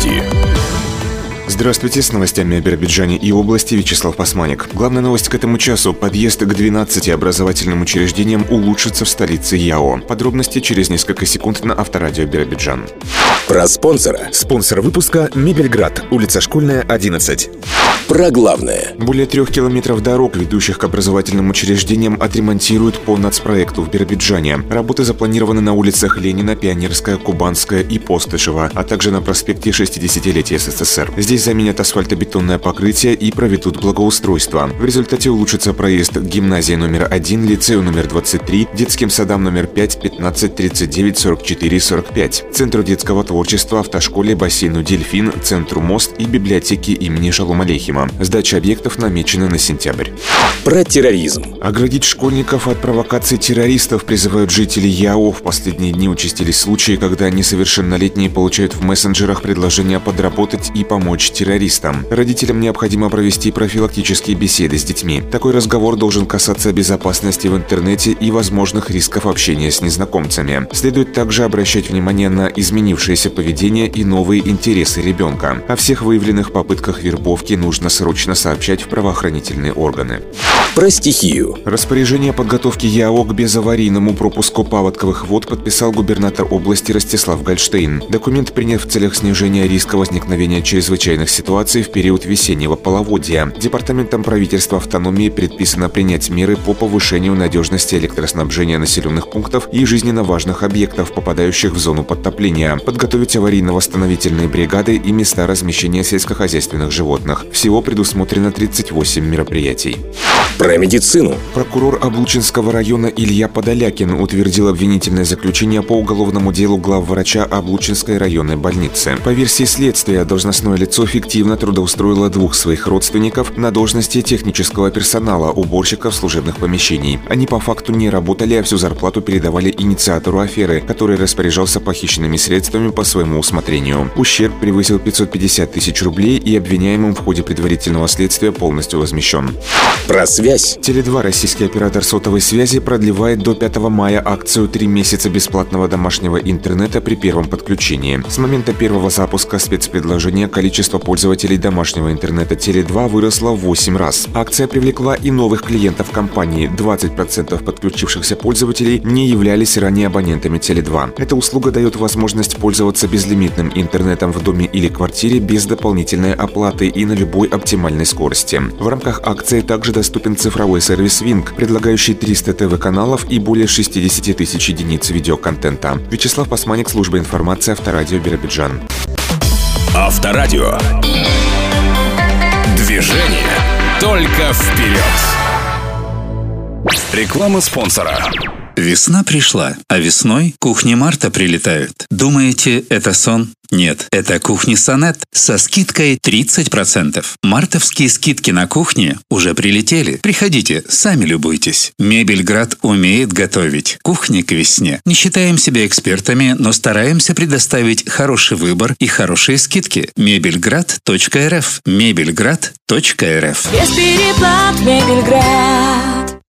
новости. Здравствуйте, с новостями о Биробиджане и области Вячеслав Пасманик. Главная новость к этому часу. Подъезд к 12 образовательным учреждениям улучшится в столице ЯО. Подробности через несколько секунд на Авторадио Биробиджан. Про спонсора. Спонсор выпуска «Мебельград», улица Школьная, 11. Про главное. Более 3 километров дорог, ведущих к образовательным учреждениям, отремонтируют по нацпроекту в Биробиджане. Работы запланированы на улицах Ленина, Пионерская, Кубанская и Постышева, а также на проспекте 60-летия СССР. Здесь заменят асфальтобетонное покрытие и проведут благоустройство. В результате улучшится проезд к гимназии номер 1, лицею номер 23, детским садам номер 5, 15, 39, 44, 45, центру детского творчества, автошколе, бассейну «Дельфин», центру «Мост» и библиотеке имени Шалом Алейхима. Сдача объектов намечена на сентябрь. Про терроризм. Оградить школьников от провокаций террористов призывают жители ЯО. В последние дни участились случаи, когда несовершеннолетние получают в мессенджерах предложения подработать и помочь террористам. Родителям необходимо провести профилактические беседы с детьми. Такой разговор должен касаться безопасности в интернете и возможных рисков общения с незнакомцами. Следует также обращать внимание на изменившееся поведение и новые интересы ребенка. О всех выявленных попытках вербовки нужно срочно сообщать в правоохранительные органы. Про стихию. Распоряжение подготовки ЯО к безаварийному пропуску паводковых вод подписал губернатор области Ростислав Гольштейн. Документ принят в целях снижения риска возникновения чрезвычайных ситуаций в период весеннего половодья. Департаментом правительства автономии предписано принять меры по повышению надежности электроснабжения населенных пунктов и жизненно важных объектов, попадающих в зону подтопления, подготовить аварийно-восстановительные бригады и места размещения сельскохозяйственных животных. Всего предусмотрено 38 мероприятий. Про медицину. Прокурор Облучинского района Илья Подолякин утвердил обвинительное заключение по уголовному делу главврача Облучинской районной больницы. По версии следствия, должностное лицо фиктивно трудоустроило 2 своих родственников на должности технического персонала, уборщиков служебных помещений. Они по факту не работали, а всю зарплату передавали инициатору аферы, который распоряжался похищенными средствами по своему усмотрению. Ущерб превысил 550 тысяч рублей, и обвиняемым в ходе предварительного следствия полностью возмещен. Про связь. Теле2, российский оператор сотовой связи, продлевает до 5 мая акцию 3 месяца бесплатного домашнего интернета при первом подключении. С момента первого запуска спецпредложения количество пользователей домашнего интернета Теле2 выросло в 8 раз. Акция привлекла и новых клиентов компании. 20% подключившихся пользователей не являлись ранее абонентами Теле2. Эта услуга дает возможность пользоваться безлимитным интернетом в доме или квартире без дополнительной оплаты и на любой оптимальной скорости. В рамках акции также доступен цифровой сервис Wink, предлагающий 300 ТВ-каналов и более 60 тысяч единиц видеоконтента. Вячеслав Пасманик, служба информации, Авторадио Биробиджан. Авторадио. Движение только вперед. Реклама спонсора. Весна пришла, а весной кухни Марта прилетают. Думаете, это сон? Нет, это кухни Сонет со скидкой 30%. Мартовские скидки на кухне уже прилетели. Приходите, сами любуйтесь. Мебельград умеет готовить. Кухня к весне. Не считаем себя экспертами, но стараемся предоставить хороший выбор и хорошие скидки. Мебельград.рф. Мебельград.рф. Без переплат Мебельград.